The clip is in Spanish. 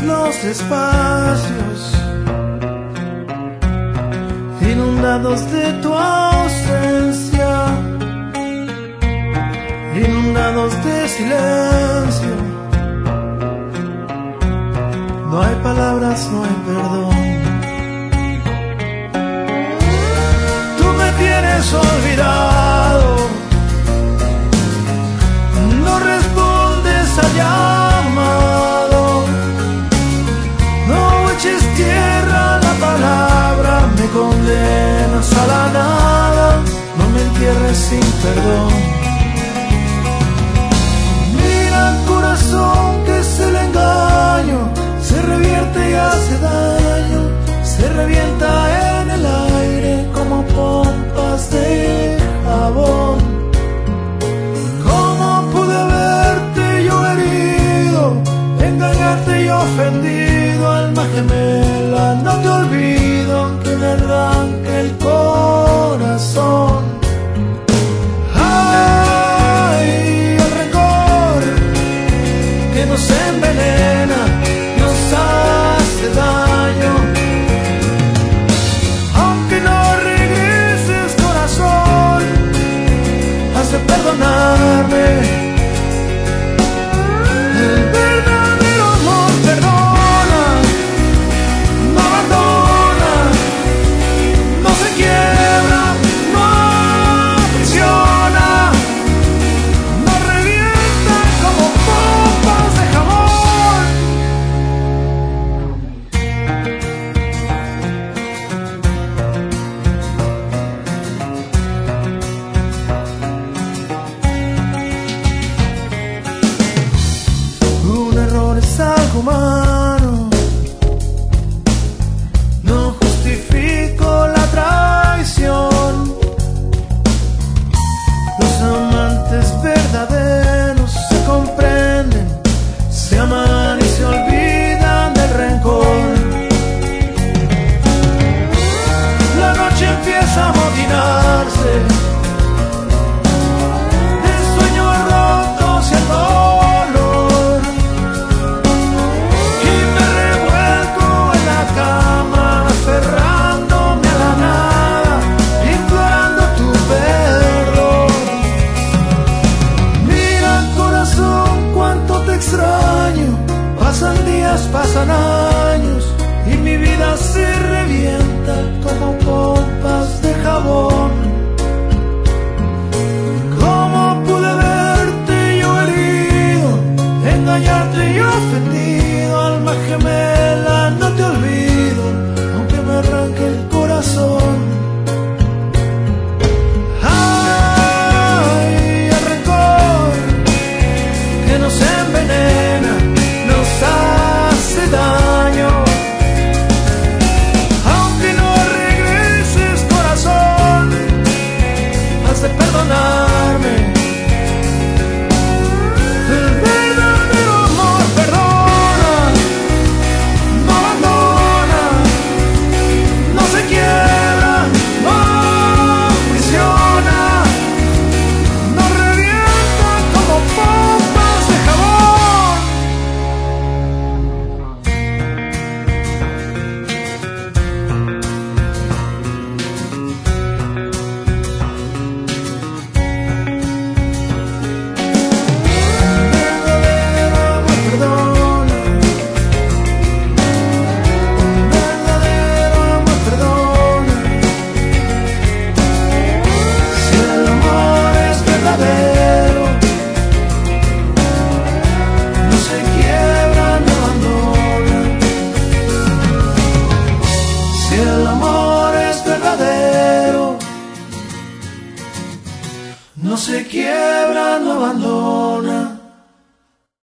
los espacios inundados de tu ausencia, inundados de silencio. No hay palabras, no hay perdón. Tú me tienes olvidado, no respondes al llamado, no eches tierra la palabra, me condenas a la nada, no me entierres sin perdón. Mira el corazón que es el engaño, se revierte y hace daño, se revienta en el aire como pompas de jabón. ¿Cómo pude verte yo herido, engañarte y ofendido, alma gemela? No te olvido aunque me arranque el corazón. Ay, el rencor que nos envenena, hace daño, aunque no regreses corazón, has de perdonarme. El verdadero amor perdona, no abandona, no se quiebra, no aprisiona, no revienta como pompas de jabón. Es algo humano, no justifico la traición. Los amantes verdaderos se comprenden, se aman y se olvidan del rencor. La noche empieza a amotinarse, de sueños rotos y el dolor. Pasan días, pasan años y mi vida se revienta como pompas de jabón. ¿Cómo pude verte yo herido, engañarte y ofendido, alma gemela? No te olvido aunque me arranque el corazón. Ay, el rencor que nos envenena, hace daño, aunque no regreses corazón, has de perdonarme. El verdadero amor perdona, no abandona, no se quiebra, no aprisiona, no revienta como pompas de jabón. El amor es verdadero, no se quiebra, no abandona.